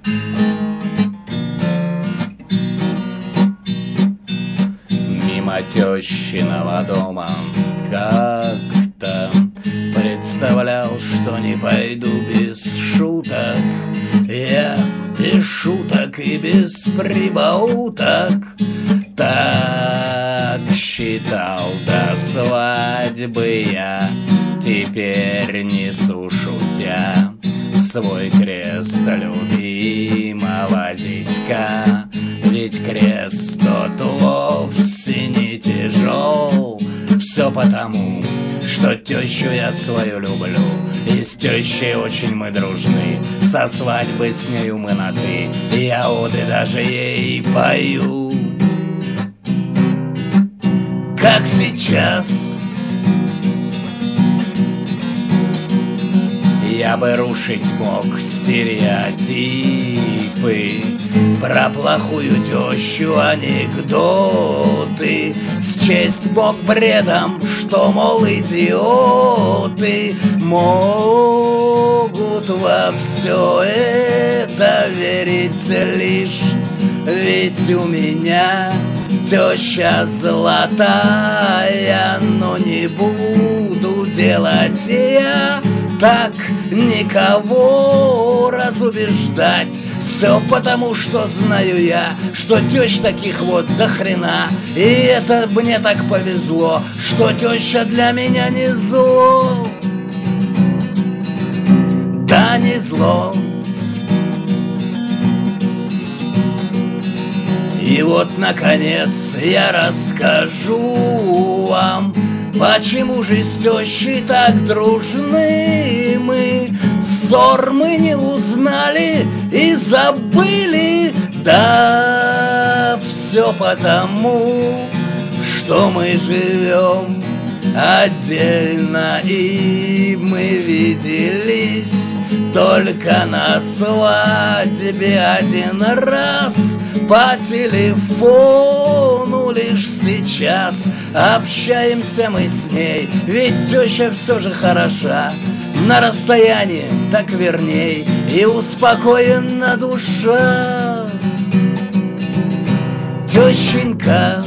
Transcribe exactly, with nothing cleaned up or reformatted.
Мимо тещиного дома как-то представлял, что не пойду без шуток. Я без шуток и без прибауток так считал до свадьбы я. Теперь несу, шутя, свой крест любимого зятька. Ведь крест тот вовсе не тяжел. Все потому, что тещу я свою люблю, и с тещей очень мы дружны. Со свадьбы с нею мы на «ты», я оды даже ей пою. Как сейчас я бы рушить мог стереотипы про плохую тещу, анекдоты, счесть мог бредом, что, мол, идиоты могут во все это верить лишь. Ведь у меня теща золотая, но не буду делать я так никого разубеждать. Все потому, что знаю я, что тещ таких вот до хрена. И это мне так повезло, что теща для меня не зло. Да, не зло. И вот, наконец, я расскажу вам, почему же с тещей так дружны мы. Ссор мы не узнали и забыли. Да, все потому, что мы живем отдельно, и мы виделись только на свадьбе один раз. По телефону лишь сейчас общаемся мы с ней, ведь теща все же хороша. На расстоянии так верней, и успокоена душа. Тещенька,